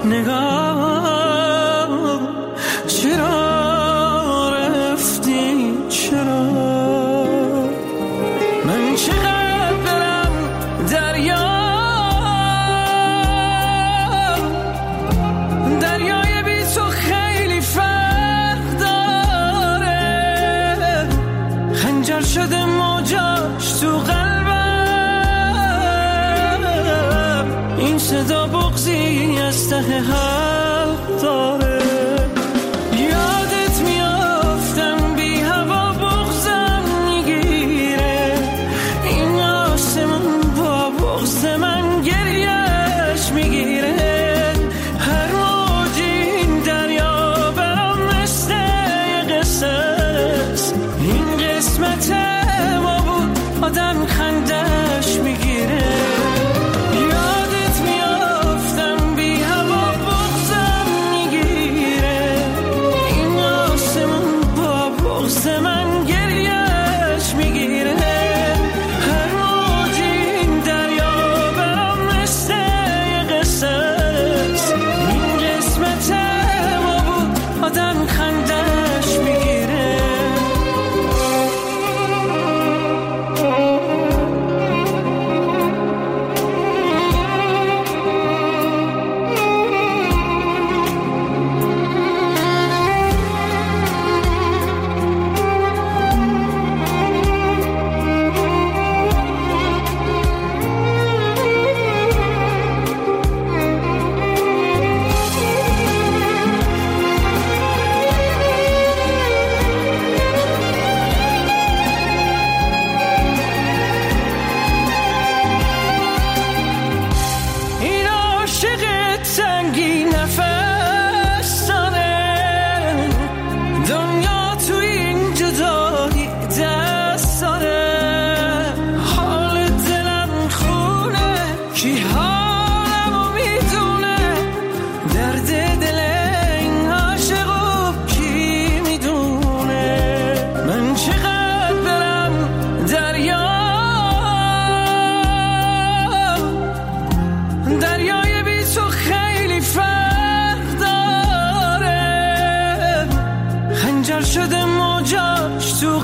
نگاه چرا رفتی چرا من چقدر برم دریای بی تو خیلی فرق داره خنجر شده موجاش تو قلبم این صدا بغضی از ته حلق داره یادت میافتم بی هوا بغضم میگیره این آسمون با بغض من گریهش میگیره هر موج این دریا برام مثل قصه است این قسمت ما بود آدم خندش میگیره شده موجاش تو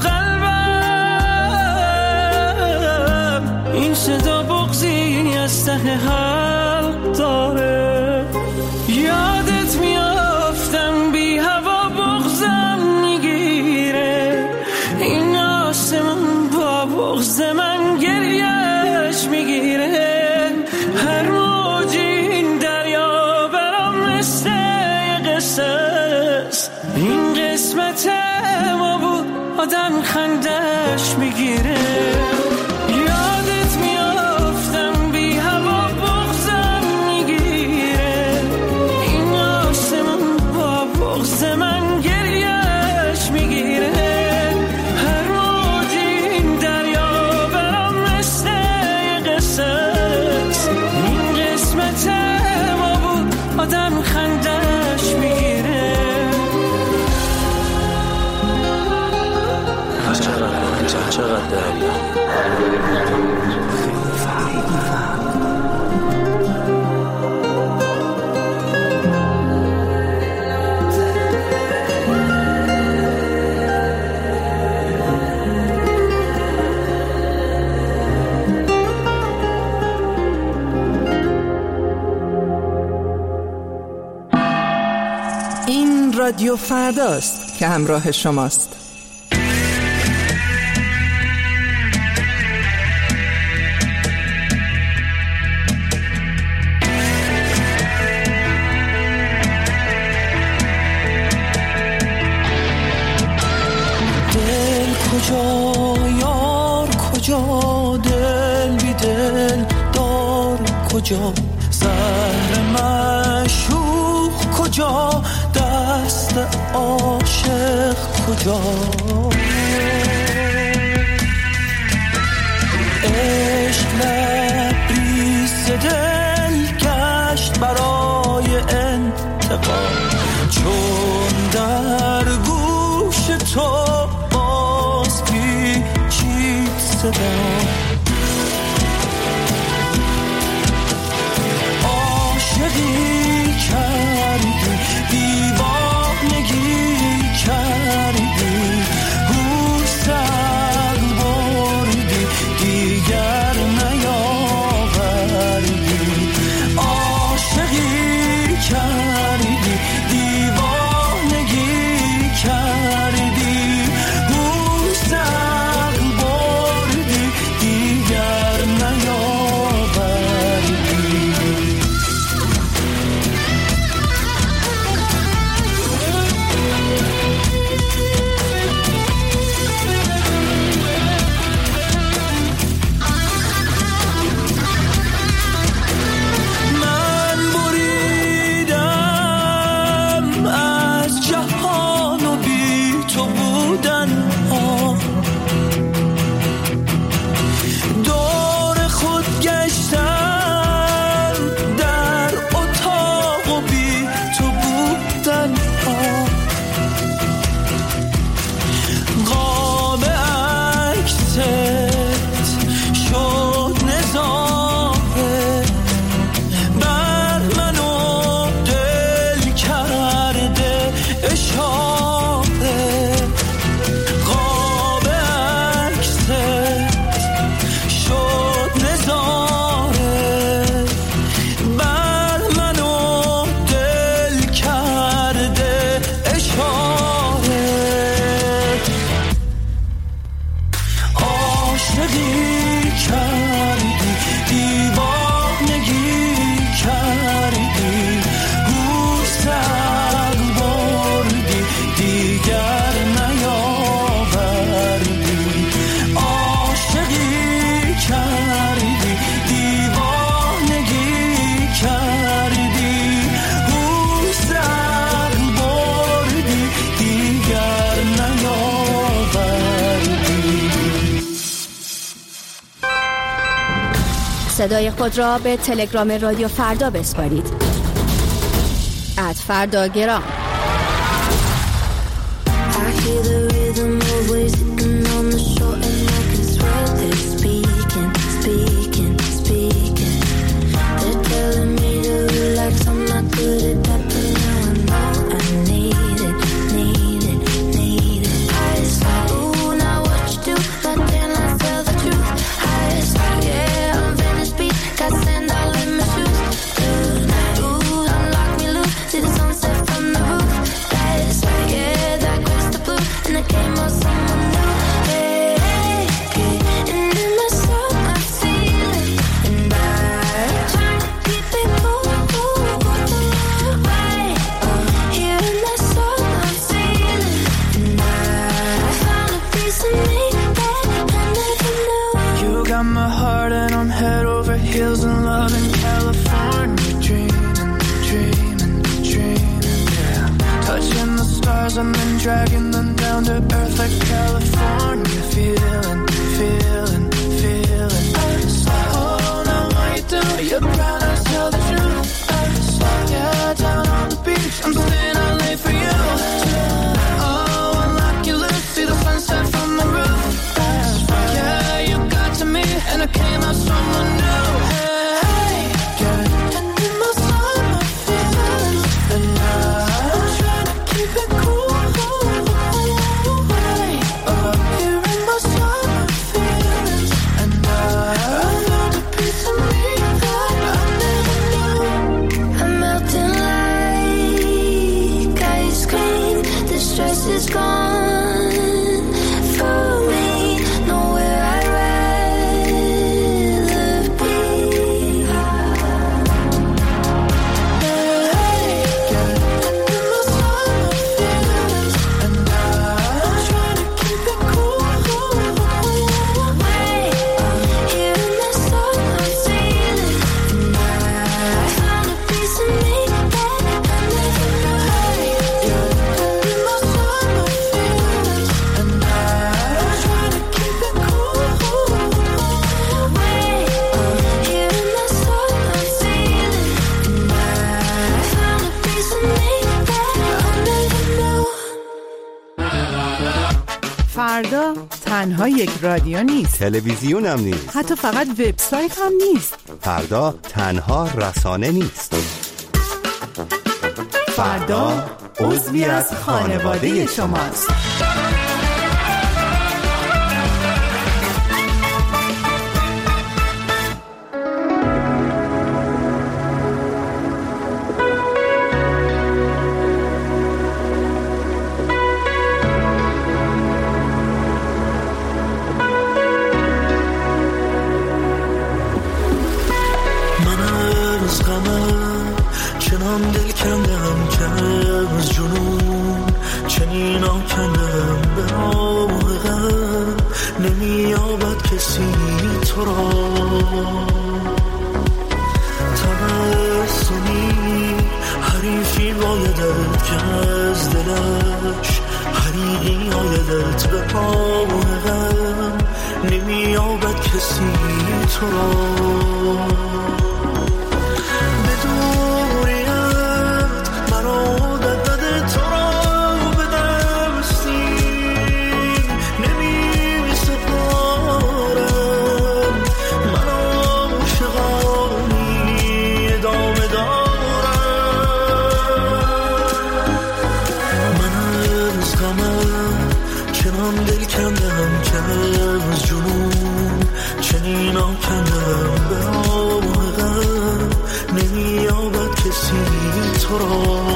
قلبم این صدا بغضی از ته حلق داره یادت میافتم بی هوا بغضم میگیره این آسمون با بغض من گریهش میگیره هر موج این دریا برام مثل قصه است این قسمت ما بود آدم خندش میگیره یادت میافتم بی هوا بغضم میگیره این آسمون با بغض من گریهش میگیره هر موج این دریا برام مثل قصه است این قسمت ما بود آدم خندش میگیره چقدر دریا این رادیو فرداست که همراه شماست. کجا زهر معشوق کجا دست عاشق کجا عشق لبریز دل گشت برای انتقام چون در گوش تو باز پیچید صدا عاشقی کرد صدای خود را به تلگرام رادیو فردا بسپارید. @فرداگرام. And then dragging them down to earth like California. Feeling oh, now what you do? You're proud to tell the truth. Yeah, down on the beach, I'm staying out late for you. Oh, unlock your lips, see the sunset from the roof. Yeah, you got to me, and I came out someone new. Hey, yeah, and in my summer feelings, and I'm trying to keep it cool. Is gone for me, nowhere I'd rather be. Hey, and in my summer feelings, and I'm trying to keep it cool. Hey, here in my summer feelings, and I found a piece of me that I never knew. فردا تنها یک رادیو نیست، تلویزیون هم نیست، حتی فقط وبسایت هم نیست. فردا تنها رسانه نیست. فردا عضوی از خانواده شماست. چنان دل کندم که از جنون چنین آکندم به راه غم نمی‌یابد کسی تو را تبسمی حریفی بایدت که از دلش حریقی آیدت به راه غم نمی‌یابد کسی تو را دل کندم که از جنون چنین آکندم به راه غم نمی‌یابد کسی تو را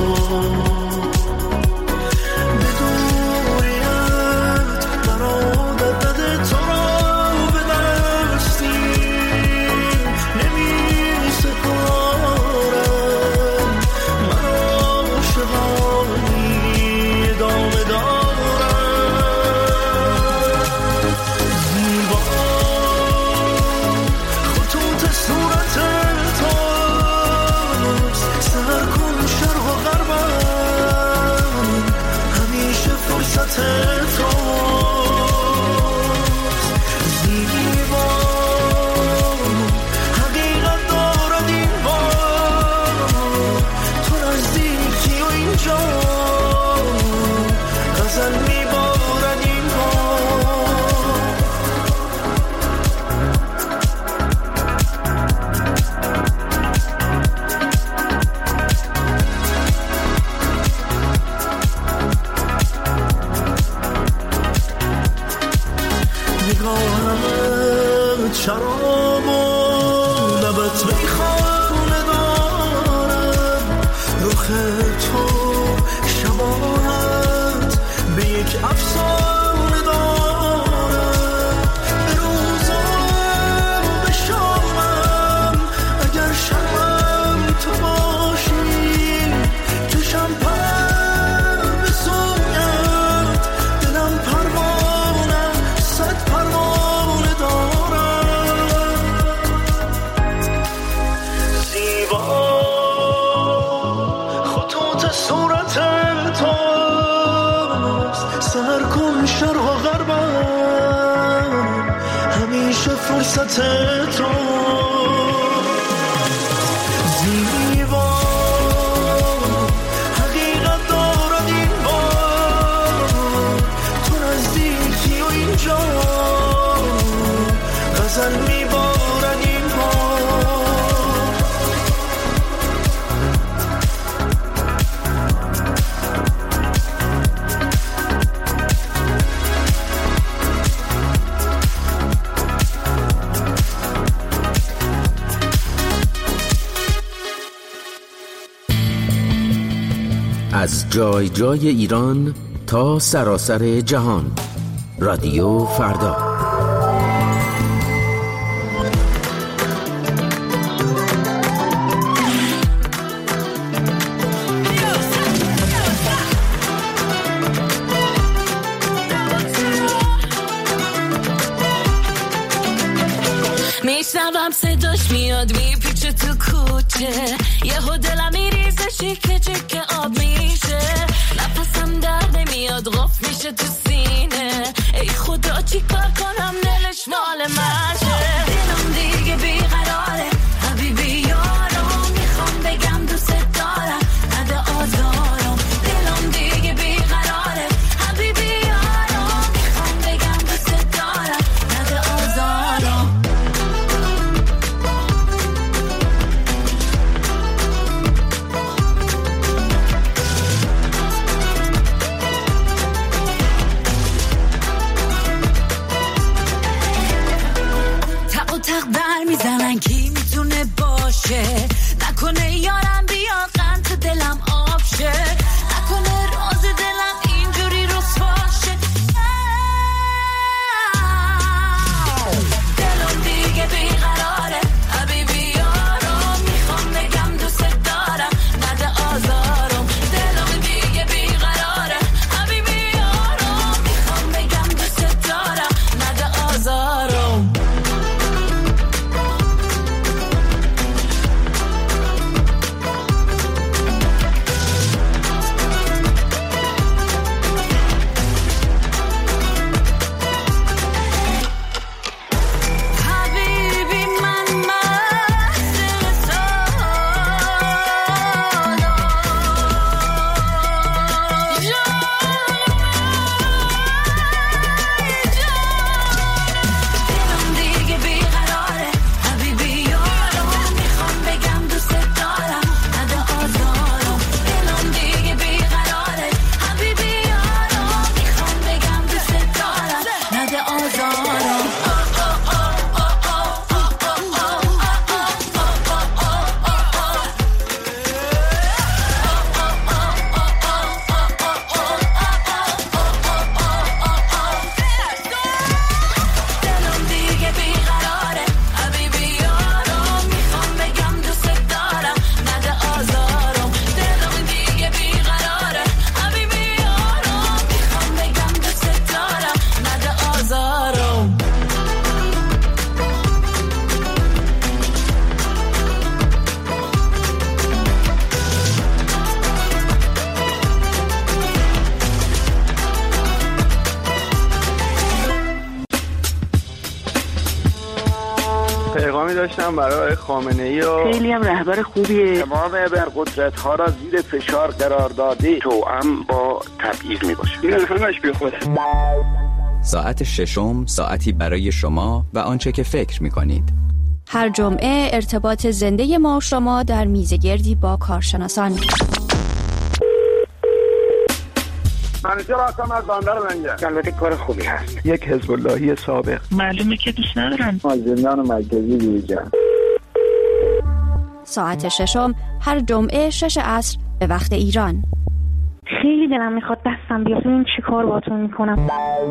به دوریت برادت دده تو را به دستیم نمی‌سپارم من عاشقانی ادامه دارم صورت تاست سر کن شرق و غربم آخه تو شباهت به یک افسانه دارد، به روزم به شامم اگر شبم تو باشی، چشم پر به سویت، دلم پروانه صد پروانه دارد. زیبا خطوط صورت توست، سر کن شرق و غربم همیشه فرصت تو. زیبا حقیقت دارد این بار، تو نزدیکی و اینجا غزل میبارد این بار. از جای جای ایران تا سراسر جهان، رادیو فردا. میشنوم صداش میاد میپیچه تو کوچه، یهو دلم میریزه شیکه چکه آب میشه، نفسم در نمیاد غف میشه تو سینه، ای خدا چی کار کنم دلش مال منشه. دلم دیگه بیقراره حبیبی یارم، میخوام بگم دوست دارم نده آزارم. دلم دیگه بیقراره حبیبی یارم، میخوام بگم دوست دارم نده آزارم. تقدر میزنن کی میتونه باشه، نکنه یارم بیا قند تو دلم آب شه، نکنه راز دلم اینجوری رسواشه. دلم دیگه بیقراره حبیبی یارم، میخوام بگم دوست دارم نده آزارم. دلم دیگه بیقراره حبیبی یارم، میخوام بگم دوست دارم نده آزارم. پیغامی داشتم برای خامنه‌ای و خیلی هم رهبر خوبیه. تمام ابرقدرت‌ها را زیر فشار قرار داده، توأم با تبعیض میباشه. این همش بیخوده. ساعت ششم، ساعتی برای شما و آنچه که فکر می‌کنید. هر جمعه ارتباط زنده ما و شما در میزگردی با کارشناسان. منیجر هستم از بندر منجر. البته کار خوبی هست. یک حزب اللهی سابق. معلومه که دوست ندارن. زندان مرکزی دیجا. ساعت ششم هر جمعه 6 عصر به وقت ایران. خیلی دلم میخواد دستم بیاد ببینیم چی کار باهاتون میکنم.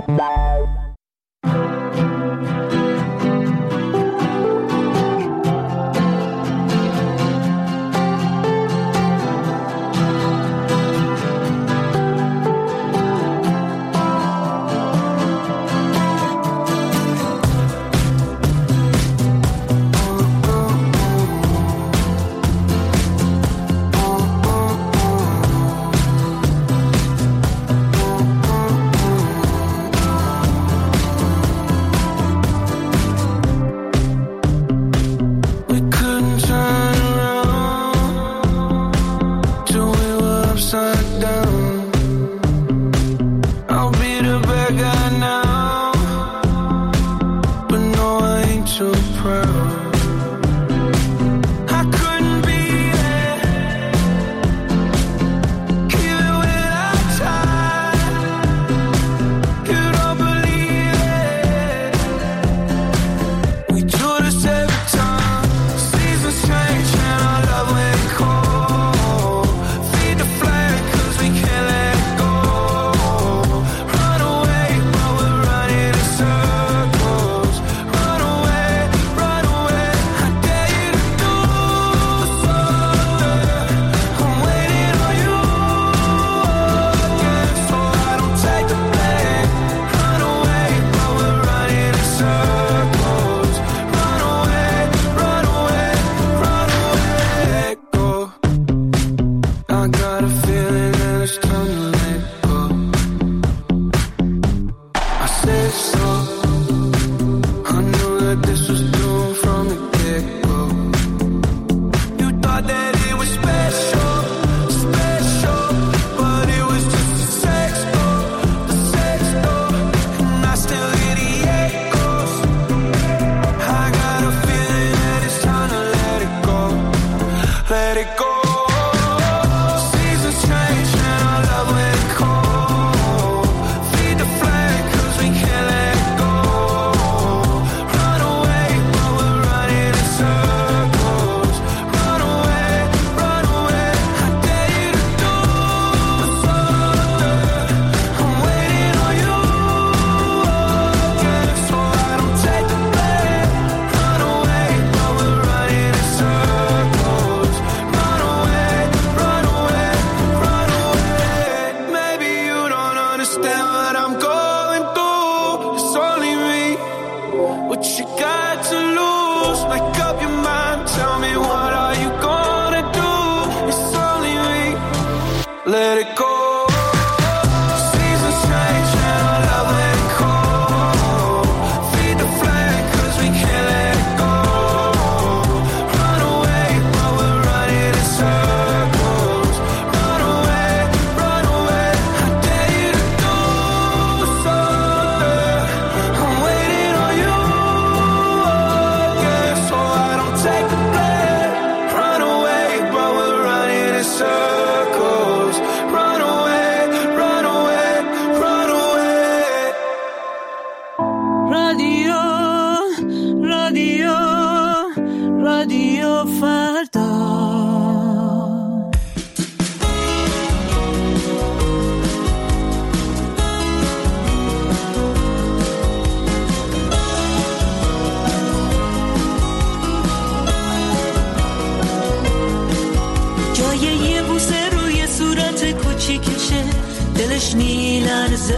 دلش میلرزه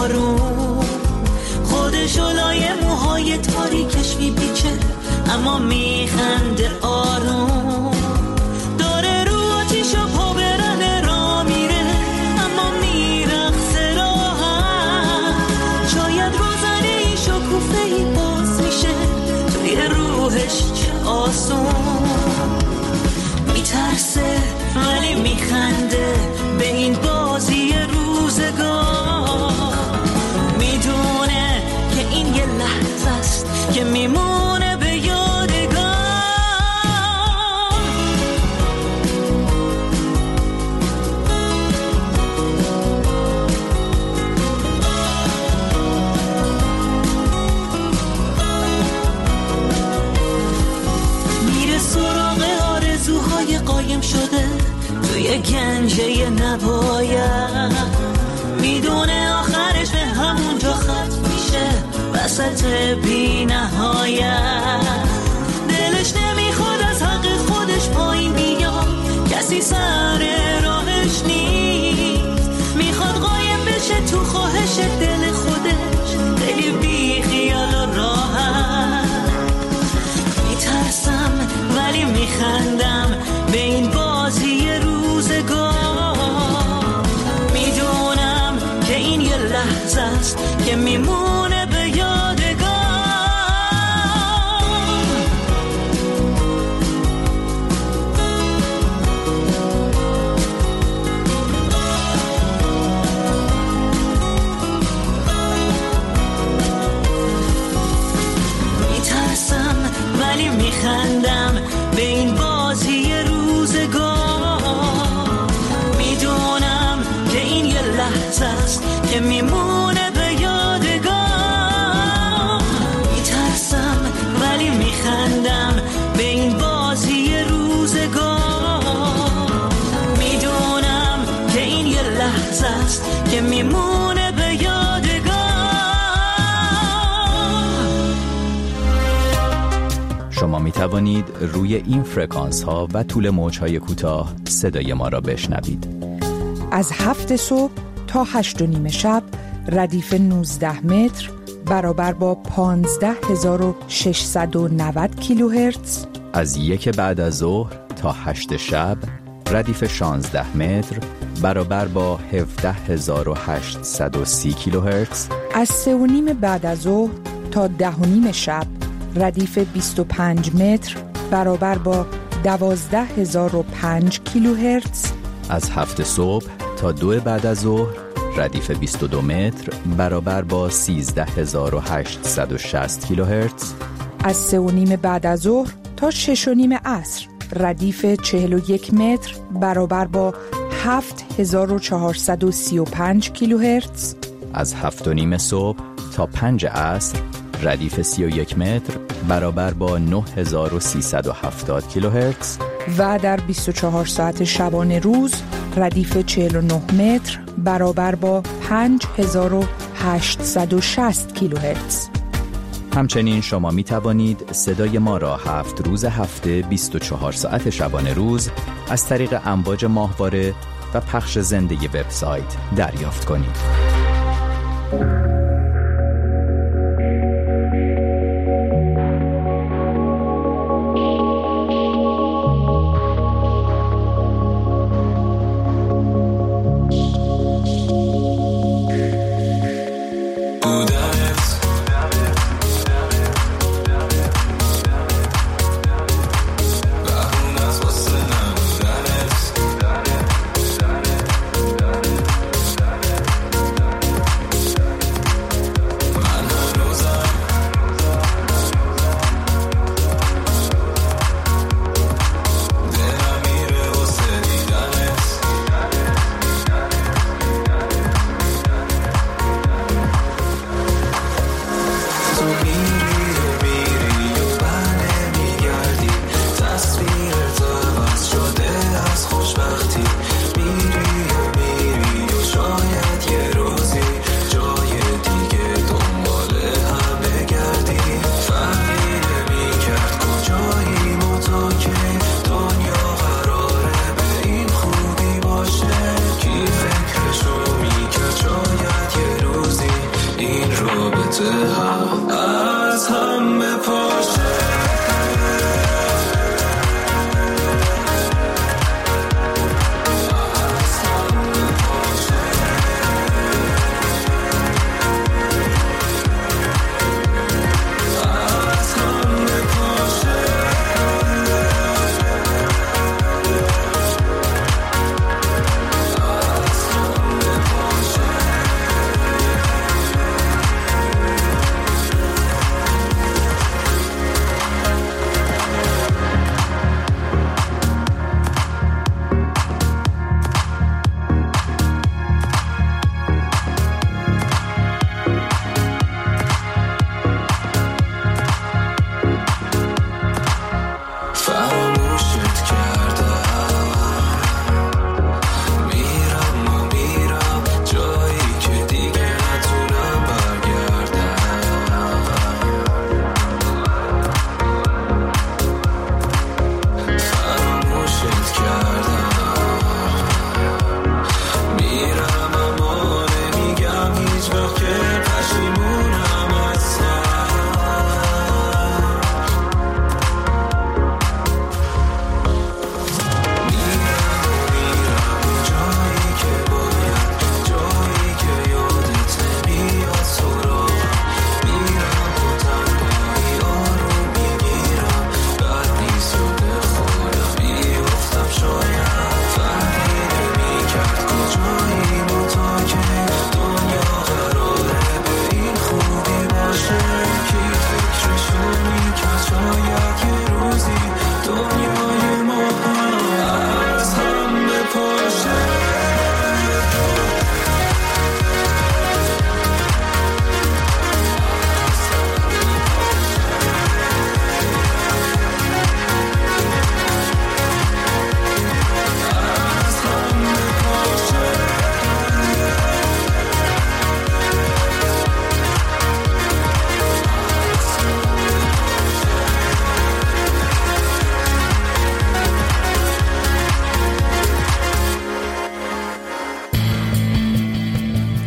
آروم، خودشو لای موهای تاریکش میپیچه اما میخنده آروم، داره رو آتیشو پا برنه را میره اما میرقصه راحت، شاید روزنه ای شکوفه ای باز میشه توی روحش چه آسون، میترسه ولی میخنده به این بازی روزگار، میدونه که این یه لحظه است که میمونه به یادگار، توی گنجه نباید میدونه آخرش به همونجا ختم میشه وسط بی نهایت دلش نمیخواد از حق خودش پایین بیاد کسی سر راهش نیست میخواد قایم بشه تو خواهش دل خودش خیلی بی خیال و راحت میترسم ولی میخندم به این بازی روزگار میدونم که این یه لحظه است که میمونه به یادگار میترسم ولی میخندم به این بازی روزگار میدونم که این یه لحظه است که میمونه به یادگار میترسم ولی میخندم به این بازی روزگار میدونم که این یه لحظه است که میمونه به یادگار. شما می توانید روی این فرکانس ها و طول موج های کوتاه صدای ما را بشنوید. از 7 صبح تا 8 و نیم شب ردیف 19 متر برابر با 15690 کیلوهرتز. از 1 بعد از ظهر تا 8 شب ردیف 16 متر برابر با 17830 کیلوهرتز. از 3 و نیم بعد از ظهر تا 10 و نیم شب ردیف 25 متر برابر با 12005 کیلوهرتز. از 7 صبح تا 2 بعد از ظهر ردیف 22 متر برابر با 13860 کیلوهرتز. از 3 و نیم بعد از ظهر تا 6 و نیم عصر ردیف 41 متر برابر با 7435 کیلوهرتز. از 7 و نیم صبح تا 5 عصر ردیف 31 متر برابر با 9370 کیلوهرتز. و در 24 ساعت شبانه روز ردیف 49 متر برابر با 5860 کیلوهرتز. همچنین شما می توانید صدای ما را 7 روز هفته 24 ساعت شبانه روز از طریق امواج ماهواره و پخش زنده وبسایت دریافت کنید.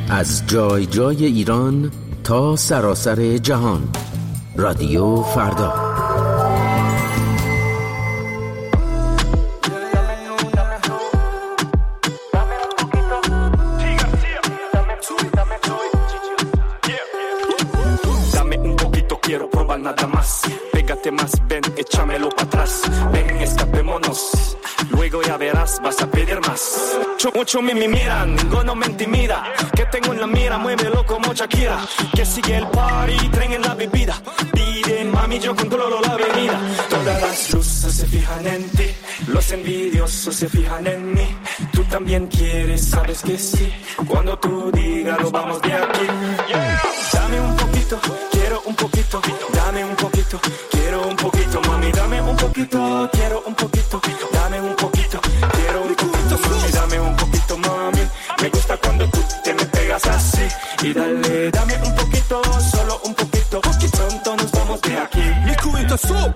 از جای جای ایران تا سراسر جهان. رادیو فردا. Nada más, pégate más, ven, échamelo para atrás, ven, escapémonos, luego ya verás, vas a pedir más. Mucho me miran, ninguno me intimida, que tengo en la mira, muévelo como Shakira, que sigue el party, tren en la bebida, pide mami, yo controlo la avenida. Todas las luces se fijan en ti, los envidiosos se fijan en mí, tú también quieres, sabes que sí, cuando tú digas lo vamos de aquí. Dame un poquito, quiero un poquito, dame un poquito, quiero un poquito, mami, dame un poquito, quiero un poquito, dame un poquito, quiero un poquito, mami, dame un poquito, mami, me gusta cuando tú te me pegas así, y dale, dame un poquito, solo un poquito, y pronto nos vamos de aquí. Mi cubito sub.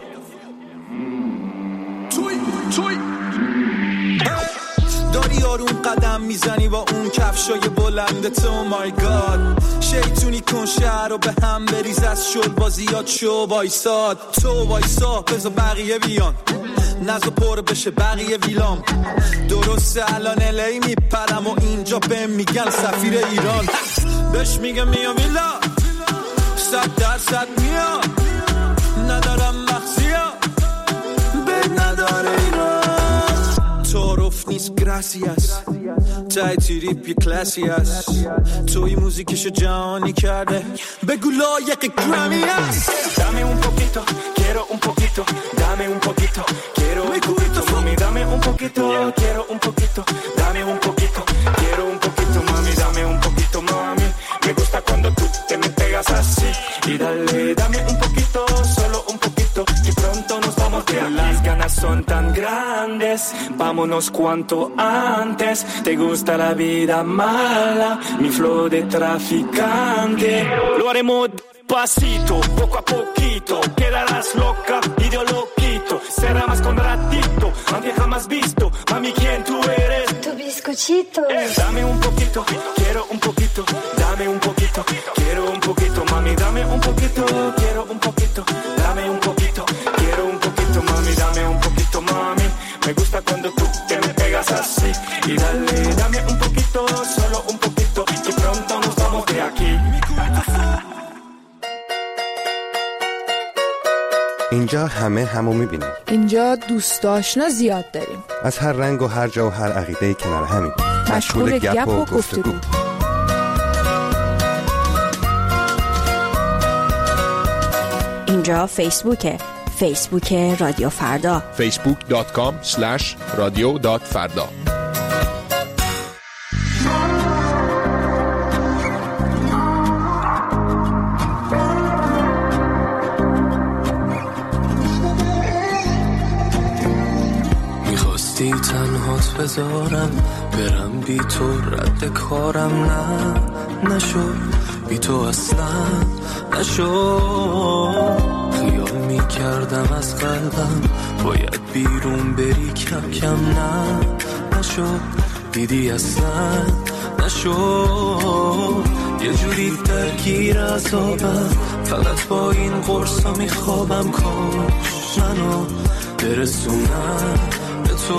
داری آروم قدم میزنی با اون کفشای بلندت. او مای گاد شیطونی کن شهر رو به هم بریز، از شل بازیات شو وایساد. تو وایسا بذار بقیه بیان، نزا پر بشه بقیه ویلام. درسته الان الی میپرم و اینجا بهم میگن سفیر ایران. بهش میگم میام ویلا 100% میام، ندارم مخزیا به نداره ایران. تعارف نیست گراسیاس، تای تریپ یه کلاسی هست. توی موزیکشو جهانی کرده، بگو لایق گرامی هست. Dame un poquito, quiero un poquito, dame un poquito, quiero un poquito, mami, dame un poquito, quiero un poquito, dame un poquito, quiero un poquito, mami, dame un poquito, mami, me gusta cuando tú te me pegas así, y dale, dame un poquito, solo un poquito, y pronto nos vamos de aquí. Las ganas son tan grandes, vámonos cuanto antes, te gusta la vida mala, mi flow de traficante, lo haremos pasito, poco a poquito, quedarás loca y yo lo quito, será más con ratito, nadie jamás visto, mami, ¿quién tú eres? Tu bizcochito. Dame un poquito, quiero un poquito, dame un poquito, quiero un poquito, mami, dame un poquito, quiero un poquito, dame un poquito, quiero un poquito, mami, dame un poquito, mami, me gusta cuando tú te me pegas así, y dale, dame un poquito, solo un poquito, y pronto nos vamos de aquí. اینجا همه همو میبینیم. اینجا دوست آشنا زیاد داریم، از هر رنگ و هر جا و هر عقیده کنار همین، مشغول گپ و گفتگو. اینجا فیسبوکه، فیسبوک رادیو فردا، facebook.com/radio.farda. تنهات بذارم برم بی تو، رد کارم نشو بی تو اصلا نشو. خیال می کردم از قلبم باید بیرون بری، کم کم نشو دیدی اصلا نشو. یه جوری درگیر عذابم، فقط با این قرصا می خوابم، کاش منو برسونم تو.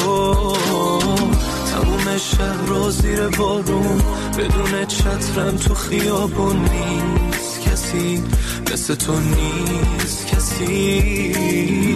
تموم شهر رو زیر بارون، بدون چترم تو خیابون، نیست کسی مثل تو، نیست کسی.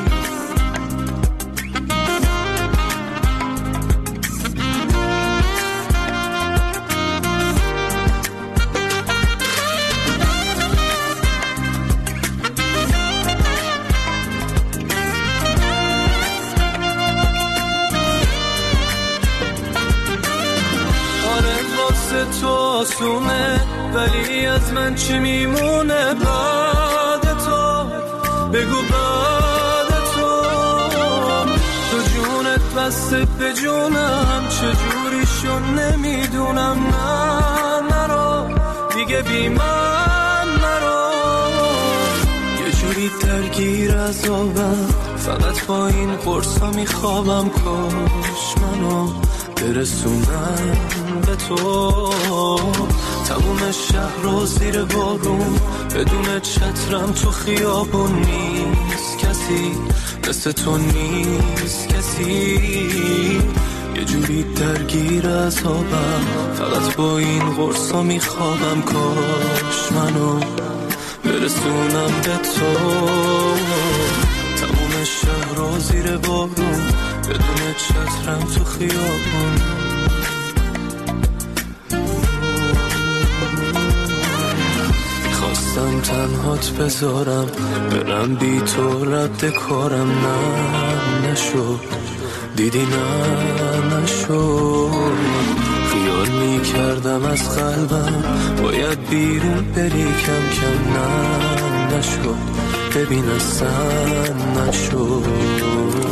تو آسونه، ولی از من چی میمونه بعد تو؟ بگو بعد تو. تو جونت بسته به جونم، چجوری شو نمیدونم. نرو دیگه بی من نرو. یه جوری درگیر عذابم، فقط با این قرصا میخوابم، کاش منو برسونم به تو. تموم شهر رو زیر بارون، بدون چترم تو خیابون نیست کسی مثل تو، نیست کسی. یه جوری درگیر عذابم، فقط با این قرصا میخوابم. کاش منو برسونم به تو. تموم شهر رو زیر بارون، بدون چترم تو خیابون. میخواستم تنهات بذارم، برم بی تو رد کارم. نه نشد، دیدی نه نشد. خیال میکردم از قلبم باید بیرون بری کم کم. نه نشد، ببین اصلا نشد.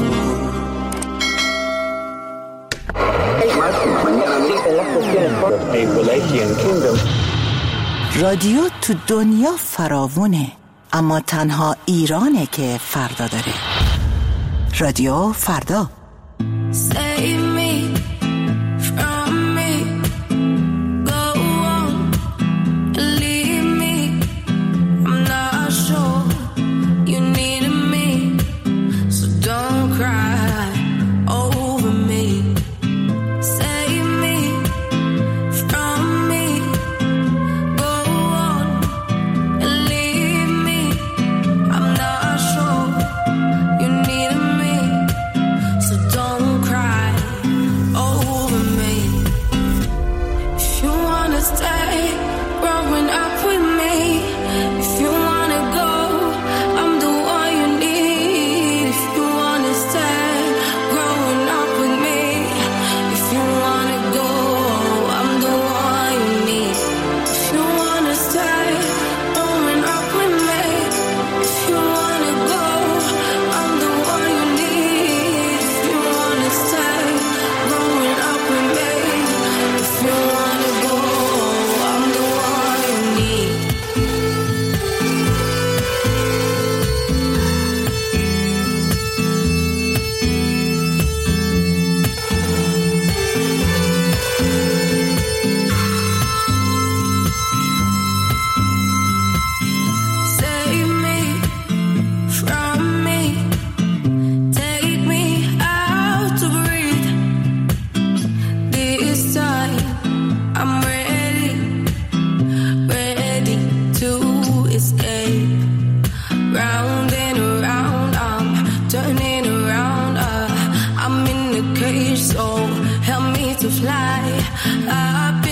رادیو تو دنیا فراوونه، اما تنها ایرانه که فردا داره. رادیو فردا. Save me from me, go on and leave me. I'm not sure you needed me, so don't cry over me. Save me from me, go on and leave me. I'm not sure you needed me, so don't cry over me. If you wanna stay growing up with me, if you wanna go, I'm the one you need. If you wanna stay growing up with me, if you wanna go, I'm the one you need. If you wanna stay growing up with me, if you wanna go, I'm the one you need. If you wanna stay growing up with me, if you wanna go, I'm the one you need. Save me from me, take me out to breathe. This time I'm ready, ready to escape. Round and around, I'm turning around. I'm in the cage, so help me to fly. I've